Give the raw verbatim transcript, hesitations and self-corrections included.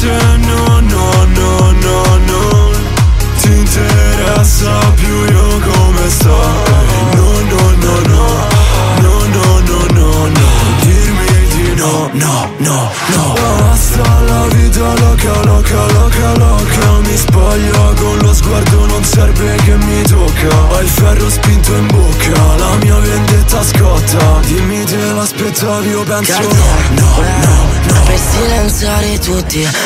dice no, no, no, no, no. Ti interessa più io come sto? No, no, no, no. No, no, no, no, no. Dirmi di no, no, no, no. Basta la vita loca, loca, loca, loca. Mi spoglio con lo sguardo, non serve che mi tocca. Ho il ferro spinto in bocca, la mia vendetta scotta. Dimmi te l'aspettavi, io penso no, no, no, no. Per silenziare tutti